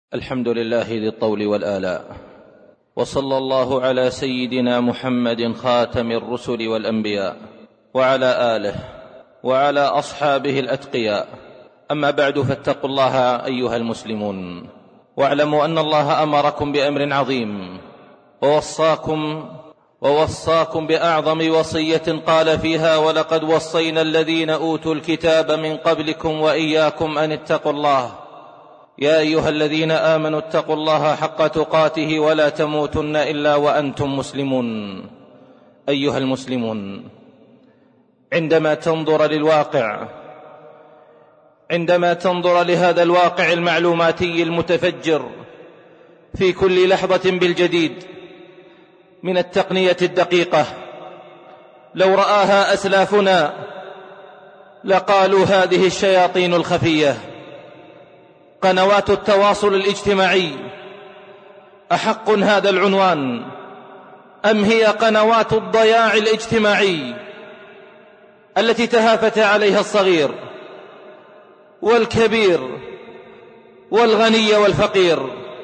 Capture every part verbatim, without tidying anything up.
الحمد لله ذي الطول والآلاء، وصلى الله على سيدنا محمد خاتم الرسل والأنبياء وعلى آله وعلى أصحابه الأتقياء. أما بعد، فاتقوا الله أيها المسلمون، واعلموا أن الله أمركم بأمر عظيم ووصاكم ووصاكم بأعظم وصية قال فيها: ولقد وصينا الذين أوتوا الكتاب من قبلكم وإياكم أن اتقوا الله يا أيها الذين آمنوا اتقوا الله حق تقاته ولا تموتن إلا وأنتم مسلمون. أيها المسلمون، عندما تنظر للواقع عندما تنظر لهذا الواقع المعلوماتي المتفجر في كل لحظة بالجديد من التقنية الدقيقة، لو رآها أسلافنا لقالوا هذه الشياطين الخفية. قنوات التواصل الاجتماعي أحق هذا العنوان أم هي قنوات الضياع الاجتماعي التي تهافت عليها الصغير والكبير والغني والفقير؟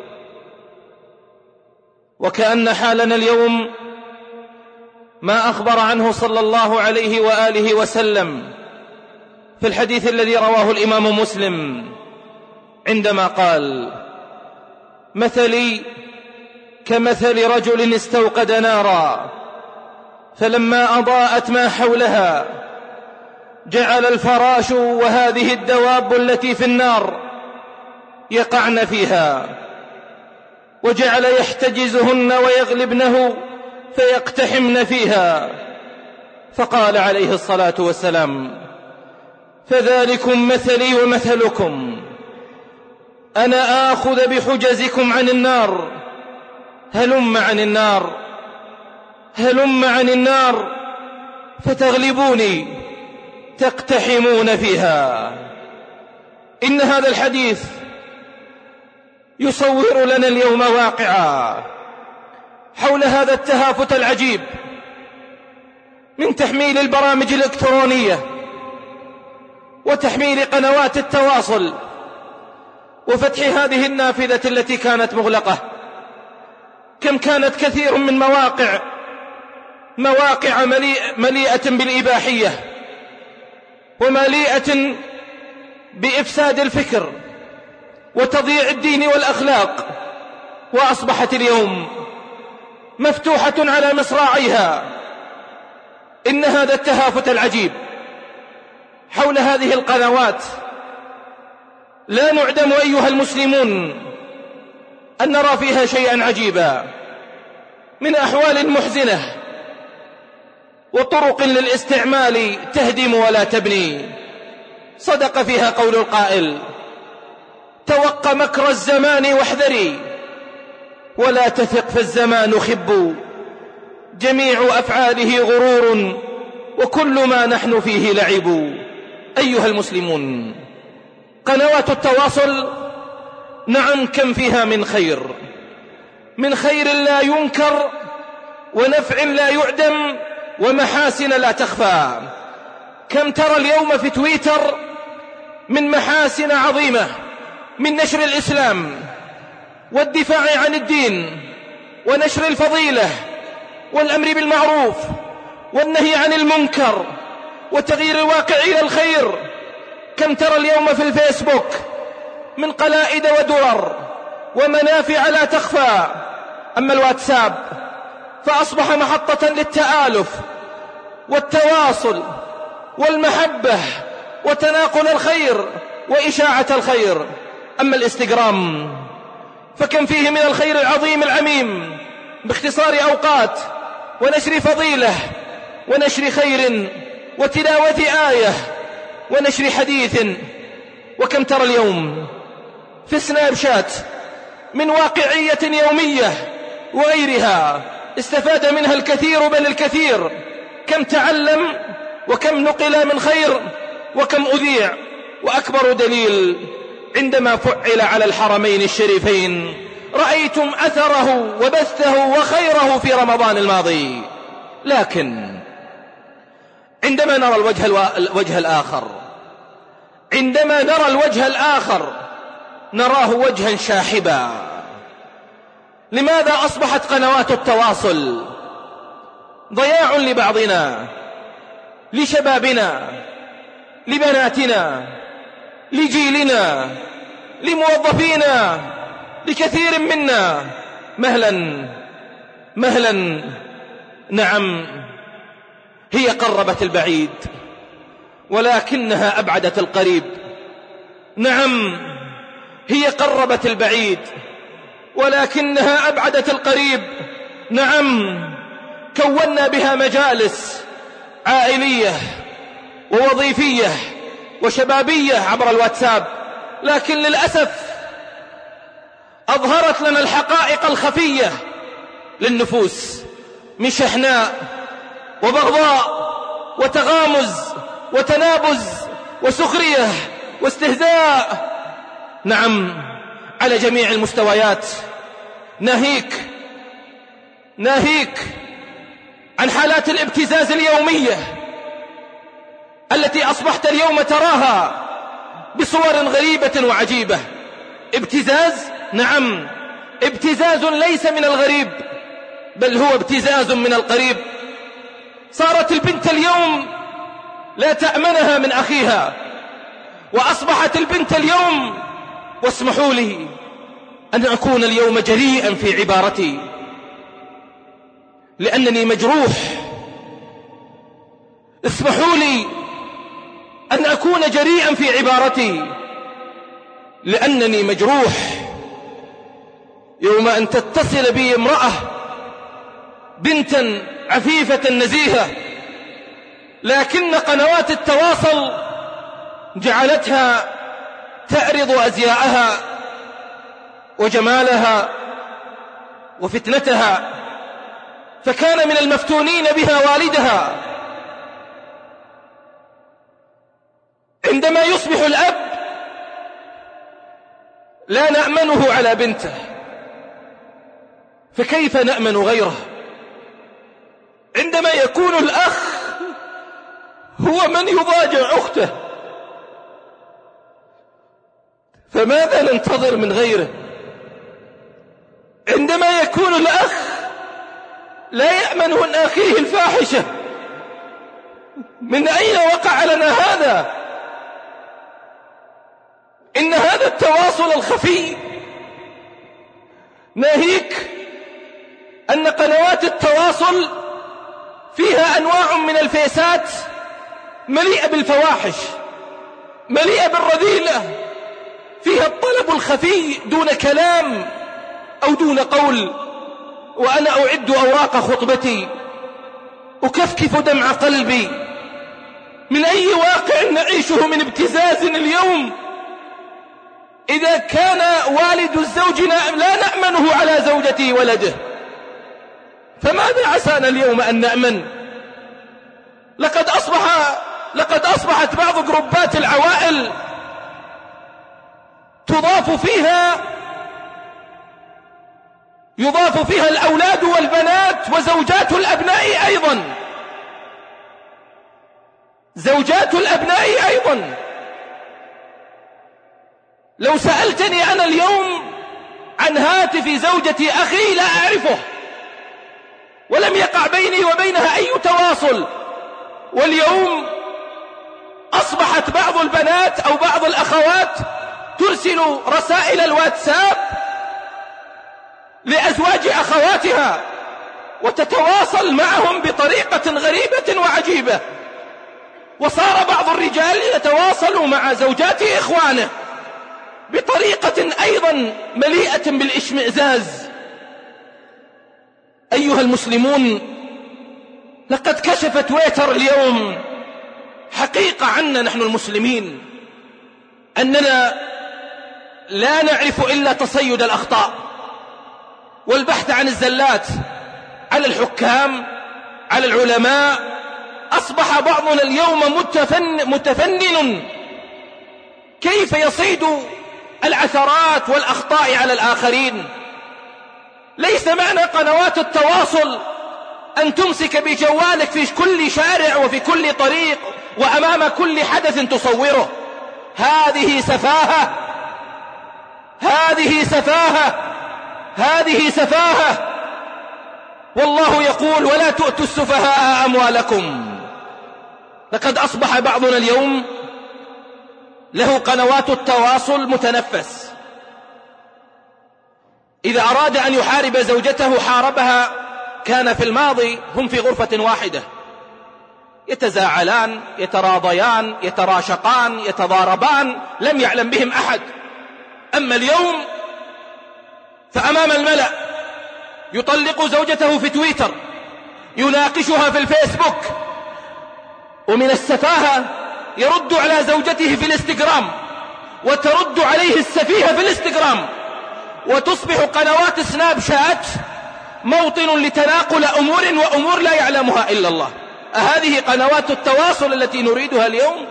وكأن حالنا اليوم ما أخبر عنه صلى الله عليه وآله وسلم في الحديث الذي رواه الإمام مسلم عندما قال: مثلي كمثل رجل استوقد نارا فلما أضاءت ما حولها جعل الفراش وهذه الدواب التي في النار يقعن فيها، وجعل يحتجزهن ويغلبنه فيقتحمن فيها، فقال عليه الصلاة والسلام: فذلكم مثلي ومثلكم، أنا آخذ بحجزكم عن النار، هلم عن النار هلم عن النار فتغلبوني تقتحمون فيها. إن هذا الحديث يصور لنا اليوم واقعا حول هذا التهافت العجيب من تحميل البرامج الإلكترونية وتحميل قنوات التواصل وفتح هذه النافذة التي كانت مغلقة. كم كانت كثير من مواقع مواقع مليئة بالإباحية ومليئة بإفساد الفكر وتضييع الدين والأخلاق، وأصبحت اليوم مفتوحة على مصراعيها. إن هذا التهافت العجيب حول هذه القنوات لا نعدم أيها المسلمون أن نرى فيها شيئا عجيبا من أحوال محزنة وطرق للاستعمال تهدم ولا تبني. صدق فيها قول القائل: توق مكر الزمان واحذري ولا تثق فالزمان خب، جميع أفعاله غرور وكل ما نحن فيه لعب. أيها المسلمون، قنوات التواصل نعم كم فيها من خير، من خير لا ينكر ونفع لا يعدم ومحاسن لا تخفى. كم ترى اليوم في تويتر من محاسن عظيمة من نشر الإسلام والدفاع عن الدين ونشر الفضيلة والأمر بالمعروف والنهي عن المنكر وتغيير الواقع إلى الخير. كم ترى اليوم في الفيسبوك من قلائد ودرر ومنافع لا تخفى. أما الواتساب فأصبح محطة للتآلف والتواصل والمحبة وتناقل الخير وإشاعة الخير. أما الإنستغرام فكم فيه من الخير العظيم العميم باختصار أوقات ونشر فضيلة ونشر خير وتلاوة آية ونشر حديث. وكم ترى اليوم في سناب شات من واقعية يومية وغيرها استفاد منها الكثير بل الكثير. كم تعلم وكم نقل من خير وكم أذيع. وأكبر دليل عندما فعل على الحرمين الشريفين رأيتم أثره وبثه وخيره في رمضان الماضي. لكن عندما نرى الوجه, الو... الوجه الآخر عندما نرى الوجه الآخر نراه وجها شاحبا. لماذا أصبحت قنوات التواصل ضياع لبعضنا، لشبابنا، لبناتنا، لجيلنا، لموظفينا، لكثير منا؟ مهلا مهلا. نعم، هي قربت البعيد ولكنها أبعدت القريب. نعم، هي قربت البعيد ولكنها أبعدت القريب. نعم، كونا بها مجالس عائلية ووظيفية وشبابية عبر الواتساب، لكن للأسف أظهرت لنا الحقائق الخفية للنفوس من شحناء وبغضاء وتغامز وتنابز وسخرية واستهزاء. نعم، على جميع المستويات. ناهيك ناهيك عن حالات الابتزاز اليومية التي أصبحت اليوم تراها بصور غريبة وعجيبة. ابتزاز، نعم، ابتزاز ليس من الغريب بل هو ابتزاز من القريب. صارت البنت اليوم لا تأمنها من أخيها، وأصبحت البنت اليوم، واسمحوا لي أن أكون اليوم جريئا في عبارتي لأنني مجروح، اسمحوا لي أن أكون جريئا في عبارتي لأنني مجروح يوم أن تتصل بي امرأة بنتا عفيفة نزيهة، لكن قنوات التواصل جعلتها تعرض أزياءها وجمالها وفتنتها، فكان من المفتونين بها والدها. عندما يصبح الأب لا نأمنه على بنته، فكيف نأمن غيره؟ عندما يكون الأخ هو من يضاجع أخته، فماذا ننتظر من غيره؟ عندما يكون الأخ لا يأمن من أخيه الفاحشة، من أين وقع لنا هذا؟ إن هذا التواصل الخفي، ناهيك أن قنوات التواصل فيها أنواع من الفيسات مليئة بالفواحش، مليئة بالرذيلة، فيها الطلب الخفي دون كلام أو دون قول. وأنا أعد أوراق خطبتي أكفكف دمع قلبي من أي واقع نعيشه من ابتزاز اليوم. إذا كان والد الزوج لا نأمنه على زوجة ولده، فماذا عسانا اليوم أن نأمن؟ لقد أصبح لقد أصبحت بعض جروبات العوائل تضاف فيها يضاف فيها الأولاد والبنات وزوجات الأبناء أيضا زوجات الأبناء أيضا. لو سألتني أنا اليوم عن هاتف زوجة أخي لا أعرفه، ولم يقع بيني وبينها أي تواصل، واليوم أصبحت بعض البنات أو بعض الأخوات ترسل رسائل الواتساب لأزواج أخواتها وتتواصل معهم بطريقة غريبة وعجيبة. وصار بعض الرجال يتواصل مع زوجات إخوانه بطريقة أيضا مليئة بالإشمئزاز. أيها المسلمون، لقد كشف تويتر اليوم حقيقة عنا نحن المسلمين، أننا لا نعرف إلا تصيد الأخطاء والبحث عن الزلات على الحكام، على العلماء. أصبح بعضنا اليوم متفن متفنن كيف يصيد العثرات والأخطاء على الآخرين. ليس معنى قنوات التواصل أن تمسك بجوالك في كل شارع وفي كل طريق وأمام كل حدث تصوره. هذه سفاهة، هذه سفاهة، هذه سفاهة. والله يقول: ولا تؤتوا السفهاء أموالكم. لقد أصبح بعضنا اليوم له قنوات التواصل متنفس، إذا أراد أن يحارب زوجته حاربها. كان في الماضي هم في غرفة واحدة يتزاعلان، يتراضيان، يتراشقان، يتضاربان، لم يعلم بهم أحد. أما اليوم فأمام الملأ يطلق زوجته في تويتر، يناقشها في الفيسبوك، ومن السفاهة يرد على زوجته في الانستغرام، وترد عليه السفيهة في الانستغرام، وتصبح قنوات سناب شات موطن لتناقل أمور وأمور لا يعلمها إلا الله. أهذه قنوات التواصل التي نريدها اليوم؟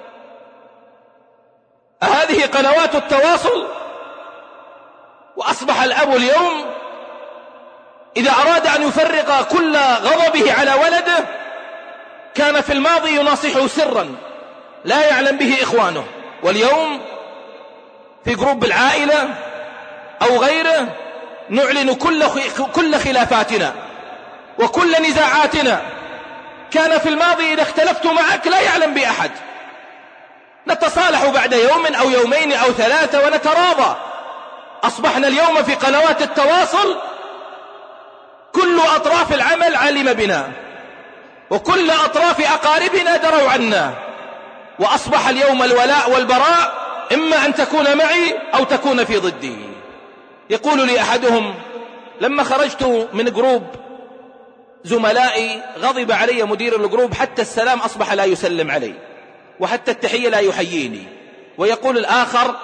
أهذه قنوات التواصل؟ وأصبح الأب اليوم إذا أراد أن يفرق كل غضبه على ولده، كان في الماضي يناصحه سرا لا يعلم به إخوانه، واليوم في جروب العائلة أو غيره نعلن كل كل خلافاتنا وكل نزاعاتنا. كان في الماضي إذا اختلفت معك لا يعلم بأحد، نتصالح بعد يوم أو يومين أو ثلاثة ونتراضى. أصبحنا اليوم في قنوات التواصل كل أطراف العمل علم بنا، وكل أطراف أقاربنا دروا عنا، وأصبح اليوم الولاء والبراء إما أن تكون معي أو تكون في ضدي. يقول لي أحدهم: لما خرجت من جروب زملائي غضب علي مدير الجروب، حتى السلام أصبح لا يسلم علي، وحتى التحية لا يحييني. ويقول الآخر: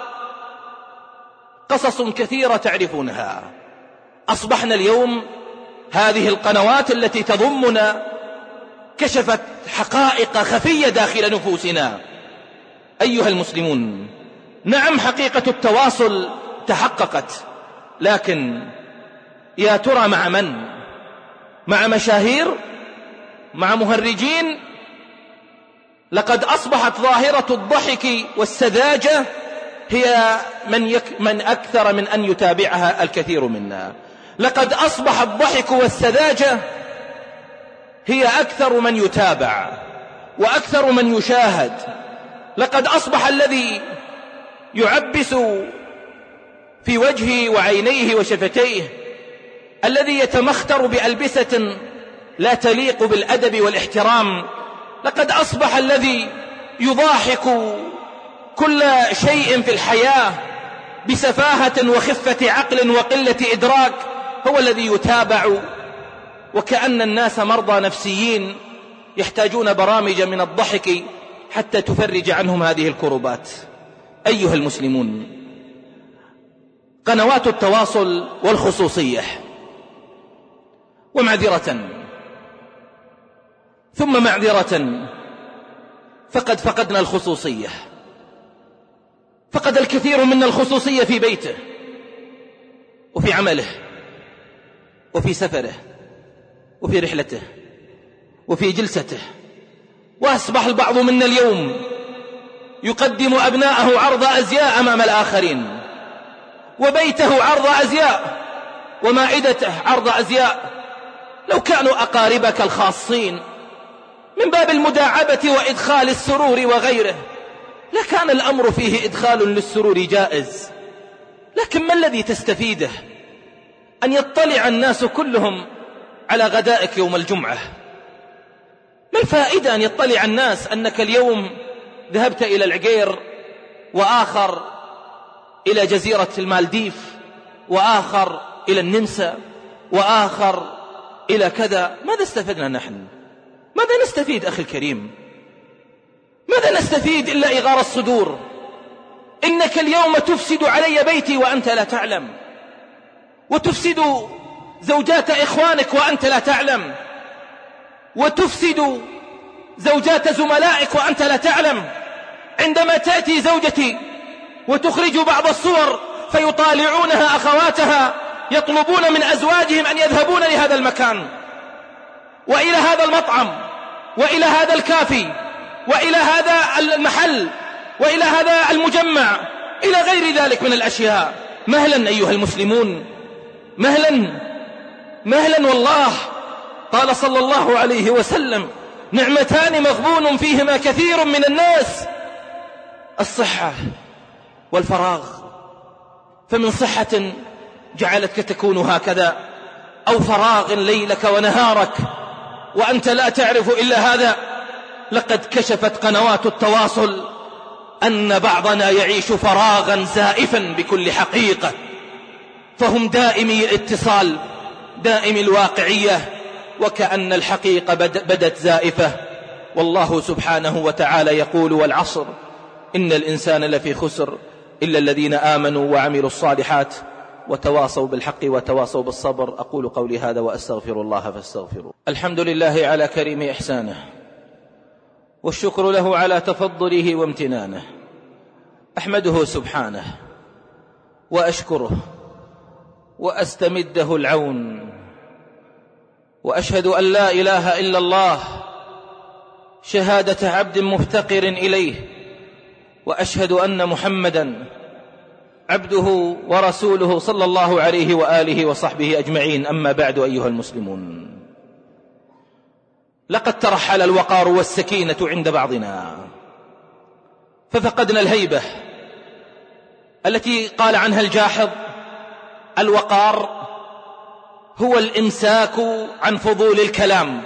قصص كثيرة تعرفونها. أصبحنا اليوم هذه القنوات التي تضمنا كشفت حقائق خفية داخل نفوسنا. أيها المسلمون، نعم حقيقة التواصل تحققت، لكن يا ترى مع من؟ مع مشاهير؟ مع مهرجين؟ لقد أصبحت ظاهرة الضحك والسذاجة هي من, يك من أكثر من أن يتابعها الكثير منا. لقد أصبح الضحك والسذاجة هي أكثر من يتابع وأكثر من يشاهد. لقد أصبح الذي يعبس في وجهه وعينيه وشفتيه، الذي يتمختر بألبسة لا تليق بالأدب والاحترام، لقد أصبح الذي يضاحك كل شيء في الحياة بسفاهة وخفة عقل وقلة إدراك هو الذي يتابع، وكأن الناس مرضى نفسيين يحتاجون برامج من الضحك حتى تفرج عنهم هذه الكربات. أيها المسلمون، قنوات التواصل والخصوصية، ومعذرة ثم معذرة، فقد فقدنا الخصوصية. فقد الكثير منا الخصوصية في بيته وفي عمله وفي سفره وفي رحلته وفي جلسته. وأصبح البعض منا اليوم يقدم أبناءه عرض أزياء أمام الآخرين، وبيته عرض أزياء، ومائدته عرض أزياء. لو كانوا أقاربك الخاصين من باب المداعبة وإدخال السرور وغيره لكان الأمر فيه إدخال للسرور جائز، لكن ما الذي تستفيده أن يطلع الناس كلهم على غدائك يوم الجمعة؟ ما الفائدة أن يطلع الناس أنك اليوم ذهبت إلى العقير، وآخر إلى جزيرة المالديف، وآخر إلى النمسا، وآخر إلى كذا؟ ماذا استفدنا نحن؟ ماذا نستفيد أخي الكريم؟ ماذا نستفيد إلا إغار الصدور؟ إنك اليوم تفسد علي بيتي وأنت لا تعلم، وتفسد زوجات إخوانك وأنت لا تعلم، وتفسد زوجات زملائك وأنت لا تعلم. عندما تأتي زوجتي وتخرج بعض الصور فيطالعونها أخواتها يطلبون من أزواجهم أن يذهبون لهذا المكان وإلى هذا المطعم وإلى هذا الكافي وإلى هذا المحل وإلى هذا المجمع إلى غير ذلك من الأشياء. مهلا أيها المسلمون، مهلا مهلا والله. قال صلى الله عليه وسلم: نعمتان مغبون فيهما كثير من الناس، الصحة والفراغ. فمن صحة جعلتك تكون هكذا، أو فراغ ليلك ونهارك وأنت لا تعرف إلا هذا. لقد كشفت قنوات التواصل أن بعضنا يعيش فراغا زائفا بكل حقيقة، فهم دائمي الاتصال، دائم الواقعية، وكأن الحقيقة بدت زائفة. والله سبحانه وتعالى يقول: والعصر إن الإنسان لفي خسر إلا الذين آمنوا وعملوا الصالحات وتواصوا بالحق وتواصوا بالصبر. أقول قولي هذا وأستغفر الله فاستغفروا. الحمد لله على كريم إحسانه، والشكر له على تفضله وامتنانه. أحمده سبحانه وأشكره وأستمده العون، وأشهد أن لا إله إلا الله شهادة عبد مفتقر إليه، وأشهد أن محمدا عبده ورسوله صلى الله عليه وآله وصحبه أجمعين. أما بعد أيها المسلمون، لقد ترحل الوقار والسكينة عند بعضنا، ففقدنا الهيبة التي قال عنها الجاحظ: الوقار هو الإمساك عن فضول الكلام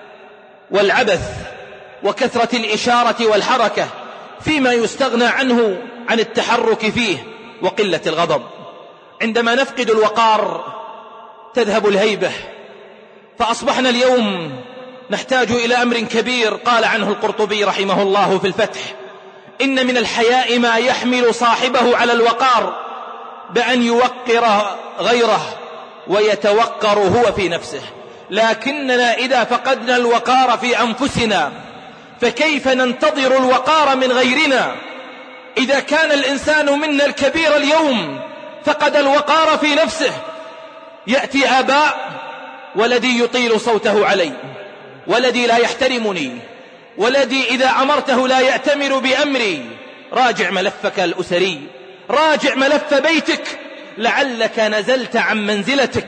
والعبث وكثرة الإشارة والحركة فيما يستغنى عنه عن التحرك فيه، وقلة الغضب. عندما نفقد الوقار تذهب الهيبة، فأصبحنا اليوم نحتاج إلى أمر كبير. قال عنه القرطبي رحمه الله في الفتح: إن من الحياء ما يحمل صاحبه على الوقار بأن يوقر غيره ويتوقر هو في نفسه، لكننا إذا فقدنا الوقار في أنفسنا فكيف ننتظر الوقار من غيرنا؟ إذا كان الإنسان منا الكبير اليوم فقد الوقار في نفسه، يأتي آباء: ولدي يطيل صوته علي، ولدي لا يحترمني، ولدي إذا أمرته لا يأتمر بأمري. راجع ملفك الأسري، راجع ملف بيتك، لعلك نزلت عن منزلتك،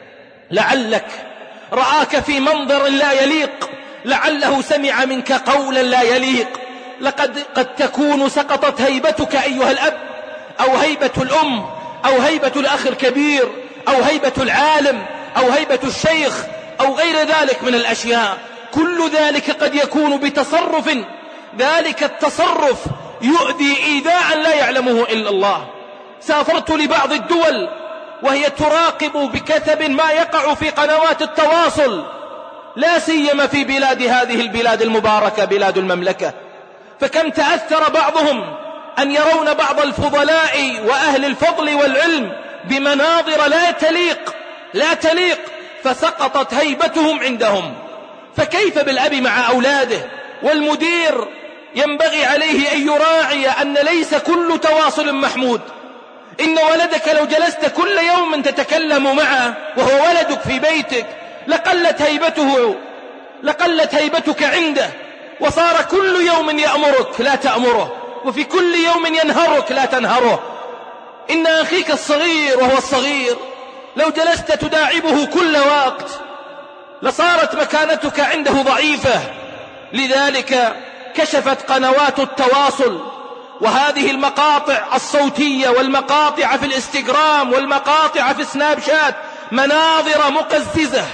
لعلك رآك في منظر لا يليق، لعله سمع منك قولا لا يليق. لقد قد تكون سقطت هيبتك أيها الأب، أو هيبة الأم، أو هيبة الأخ الكبير، أو هيبة العالم، أو هيبة الشيخ، أو غير ذلك من الأشياء. كل ذلك قد يكون بتصرف، ذلك التصرف يؤذي إيذاء لا يعلمه إلا الله. سافرت لبعض الدول وهي تراقب بكثب ما يقع في قنوات التواصل، لا سيما في بلاد هذه البلاد المباركة بلاد المملكة، فكم تأثر بعضهم أن يرون بعض الفضلاء وأهل الفضل والعلم بمناظر لا تليق لا تليق فسقطت هيبتهم عندهم. فكيف بالأب مع أولاده؟ والمدير ينبغي عليه أن يراعي أن ليس كل تواصل محمود. إن ولدك لو جلست كل يوم تتكلم معه وهو ولدك في بيتك لقلت هيبته، لقلت هيبتك عنده، وصار كل يوم يأمرك لا تأمره، وفي كل يوم ينهرك لا تنهره. إن أخيك الصغير وهو الصغير لو جلست تداعبه كل وقت لصارت مكانتك عنده ضعيفة. لذلك كشفت قنوات التواصل وهذه المقاطع الصوتية والمقاطع في الانستغرام والمقاطع في سناب شات مناظر مقززة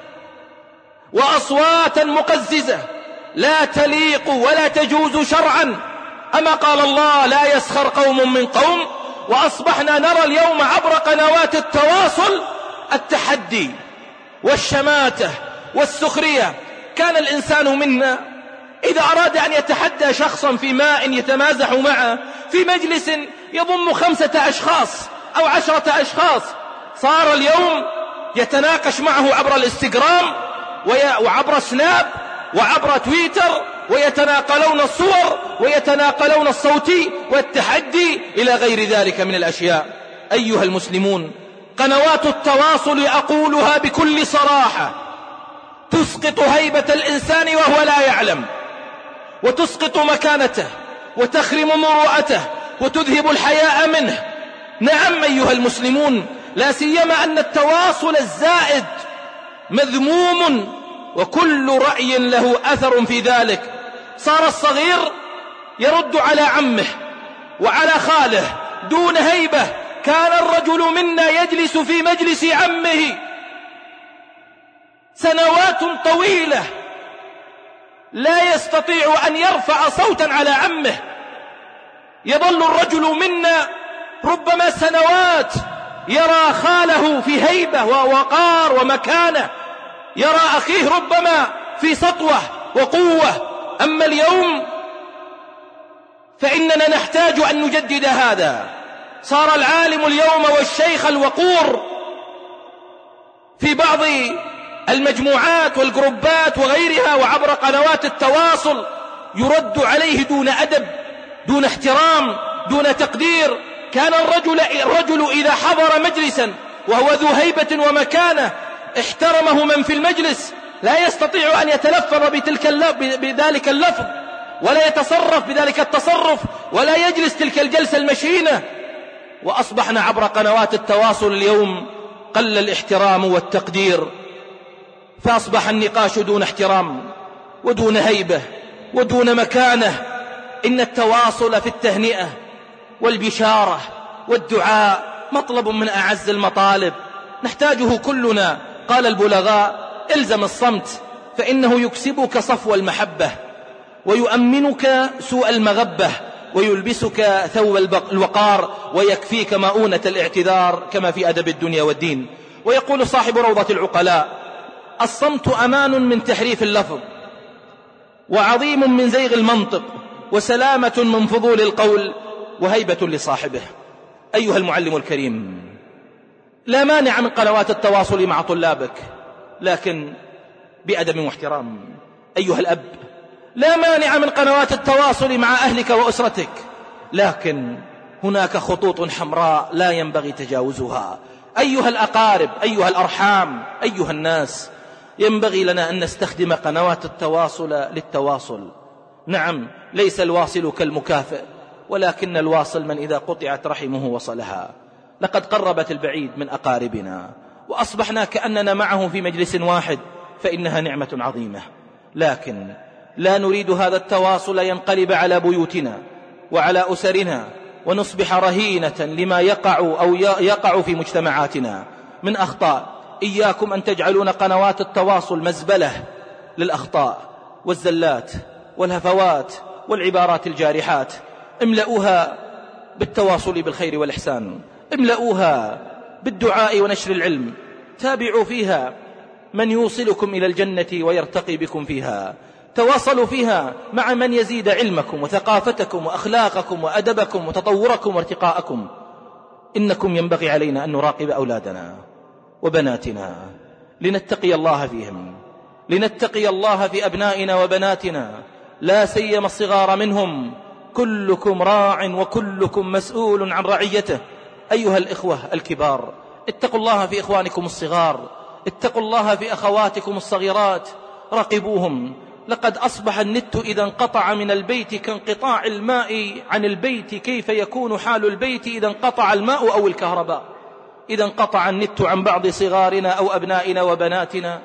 وأصواتا مقززة لا تليق ولا تجوز شرعا. أما قال الله: لا يسخر قوم من قوم. وأصبحنا نرى اليوم عبر قنوات التواصل التحدي والشماتة والسخرية. كان الإنسان منا إذا أراد أن يتحدى شخصا في ماء يتمازح معه في مجلس يضم خمسة أشخاص أو عشرة أشخاص، صار اليوم يتناقش معه عبر الانستغرام وعبر سناب وعبر تويتر، ويتناقلون الصور ويتناقلون الصوتي والتحدي إلى غير ذلك من الأشياء. أيها المسلمون، قنوات التواصل أقولها بكل صراحة تسقط هيبة الإنسان وهو لا يعلم، وتسقط مكانته، وتخرم مروءته، وتذهب الحياء منه، نعم أيها المسلمون، لا سيما أن التواصل الزائد مذموم، وكل رأي له أثر في ذلك. صار الصغير يرد على عمه وعلى خاله دون هيبة. كان الرجل منا يجلس في مجلس عمه سنوات طويلة لا يستطيع أن يرفع صوتا على عمه. يظل الرجل منا ربما سنوات يرى خاله في هيبة ووقار ومكانة، يرى أخيه ربما في سطوة وقوة. أما اليوم فإننا نحتاج أن نجدد هذا. صار العالم اليوم والشيخ الوقور في بعض المجموعات والجروبات وغيرها وعبر قنوات التواصل يرد عليه دون أدب، دون احترام، دون تقدير. كان الرجل, الرجل إذا حضر مجلسا وهو ذو هيبة ومكانة احترمه من في المجلس، لا يستطيع أن يتلفظ بتلك بذلك اللفظ، ولا يتصرف بذلك التصرف، ولا يجلس تلك الجلسة المشينة. وأصبحنا عبر قنوات التواصل اليوم قل الاحترام والتقدير، فأصبح النقاش دون احترام ودون هيبة ودون مكانة. إن التواصل في التهنئة والبشارة والدعاء مطلب من أعز المطالب، نحتاجه كلنا. قال البلغاء: الزم الصمت فإنه يكسبك صفو المحبة، ويؤمنك سوء المغبة، ويلبسك ثوب الوقار، ويكفيك مؤونة الاعتذار، كما في أدب الدنيا والدين. ويقول صاحب روضة العقلاء: الصمت أمان من تحريف اللفظ، وعظيم من زيغ المنطق، وسلامة من فضول القول، وهيبة لصاحبه. أيها المعلم الكريم، لا مانع من قنوات التواصل مع طلابك، لكن بأدب واحترام. أيها الأب، لا مانع من قنوات التواصل مع أهلك وأسرتك، لكن هناك خطوط حمراء لا ينبغي تجاوزها. أيها الأقارب، أيها الأرحام، أيها الناس، ينبغي لنا أن نستخدم قنوات التواصل للتواصل. نعم، ليس الواصل كالمكافئ، ولكن الواصل من إذا قطعت رحمه وصلها. لقد قربت البعيد من أقاربنا وأصبحنا كأننا معهم في مجلس واحد، فإنها نعمة عظيمة. لكن لا نريد هذا التواصل ينقلب على بيوتنا وعلى أسرنا، ونصبح رهينة لما يقع أو يقع في مجتمعاتنا من أخطاء. إياكم أن تجعلون قنوات التواصل مزبلة للأخطاء والزلات والهفوات والعبارات الجارحات. املؤوها بالتواصل بالخير والإحسان، املؤوها بالدعاء ونشر العلم، تابعوا فيها من يوصلكم إلى الجنة ويرتقي بكم فيها، تواصلوا فيها مع من يزيد علمكم وثقافتكم وأخلاقكم وأدبكم وتطوركم وارتقاءكم. إنكم ينبغي علينا أن نراقب أولادنا وبناتنا لنتقي الله فيهم، لنتقي الله في أبنائنا وبناتنا، لا سيما الصغار منهم. كلكم راع وكلكم مسؤول عن رعيته. أيها الإخوة الكبار، اتقوا الله في إخوانكم الصغار، اتقوا الله في أخواتكم الصغيرات، راقبوهم. لقد أصبح النت إذا انقطع من البيت كانقطاع الماء عن البيت. كيف يكون حال البيت إذا انقطع الماء أو الكهرباء؟ إذا انقطع النت عن بعض صغارنا أو أبنائنا وبناتنا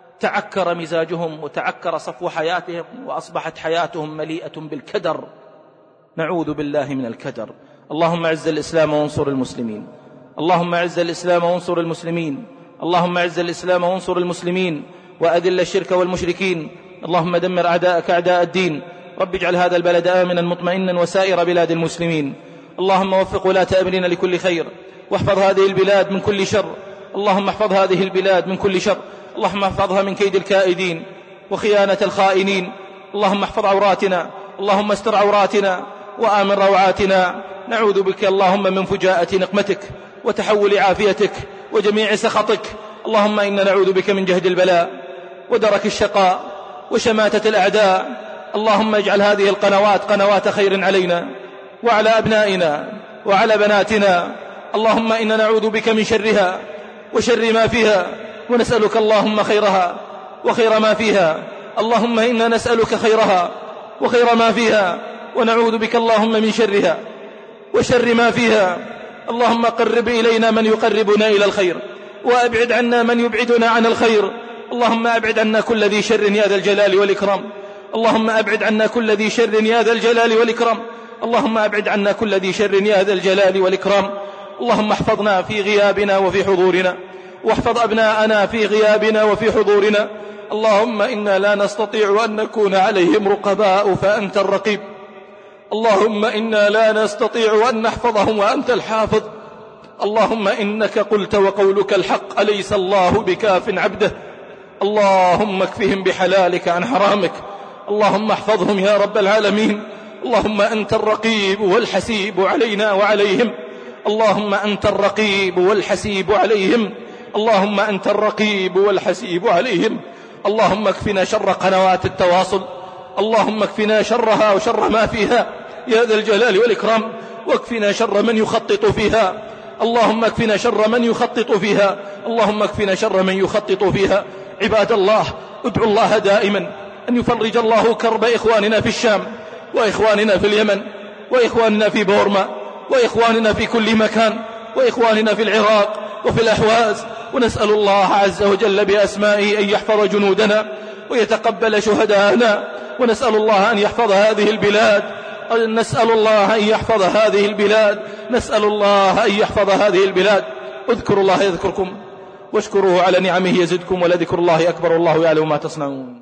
تعكر مزاجهم وتعكر صفو حياتهم، وأصبحت حياتهم مليئة بالكدر. نعوذ بالله من الكدر. اللهم اعز الإسلام وانصر المسلمين، اللهم اعز الإسلام وانصر المسلمين، اللهم اعز الإسلام وانصر المسلمين، وأذل الشرك والمشركين. اللهم دمر أعداءك أعداء الدين. رب اجعل هذا البلد آمنا مطمئنا وسائر بلاد المسلمين. اللهم وفق ولاة أمرنا لكل خير، واحفظ هذه البلاد من كل شر. اللهم احفظ هذه البلاد من كل شر. اللهم احفظها من كيد الكائدين وخيانة الخائنين. اللهم احفظ عوراتنا، اللهم استر عوراتنا وآمن روعاتنا. نعوذ بك اللهم من فجاءة نقمتك وتحول عافيتك وجميع سخطك. اللهم إنا نعوذ بك من جهد البلاء ودرك الشقاء وشماتة الأعداء. اللهم اجعل هذه القنوات قنوات خير علينا وعلى أبنائنا وعلى بناتنا. اللهم إنا نعوذ بك من شرها وشر ما فيها، ونسألك اللهم خيرها وخير ما فيها. اللهم إنا نسألك خيرها وخير ما فيها، ونعوذ بك اللهم من شرها وشر ما فيها. اللهم قرب إلينا من يقربنا إلى الخير، وأبعد عنا من يبعدنا عن الخير. اللهم أبعد عنا كل ذي شر يا ذا الجلال والإكرام. اللهم أبعد عنا كل ذي شر يا ذا الجلال والإكرام. اللهم أبعد عنا كل ذي شر يا ذا الجلال والإكرام. اللهم احفظنا في غيابنا وفي حضورنا، واحفظ أبناءنا في غيابنا وفي حضورنا. اللهم إنا لا نستطيع أن نكون عليهم رقباء فأنت الرقيب. اللهم إنا لا نستطيع أن نحفظهم وأنت الحافظ. اللهم إنك قلت وقولك الحق، أليس الله بكاف عبده؟ اللهم اكفهم بحلالك عن حرامك. اللهم احفظهم يا رب العالمين. اللهم أنت الرقيب والحسيب علينا وعليهم. اللهم أنت الرقيب والحسيب عليهم. اللهم أنت الرقيب والحسيب عليهم. اللهم اكفنا شر قنوات التواصل. اللهم اكفنا شرها وشر ما فيها يا ذا الجلال والإكرام، واكفنا شر من يخطط فيها. اللهم اكفنا شر من يخطط فيها. اللهم اكفنا شر من يخطط فيها. عباد الله، ادعوا الله دائما أن يفرج الله كرب إخواننا في الشام، وإخواننا في اليمن، وإخواننا في بورما، وإخواننا في كل مكان، وإخواننا في العراق وفي الأحواز. ونسأل الله عز وجل بأسمائه أن يحفظ جنودنا ويتقبل شهداءنا. ونسأل الله أن يحفظ هذه البلاد. نسأل الله أن يحفظ هذه البلاد. نسأل الله أن يحفظ هذه البلاد. اذكروا الله يذكركم، واشكروه على نعمه يزدكم، ولذكر الله أكبر، والله يعلم ما تصنعون.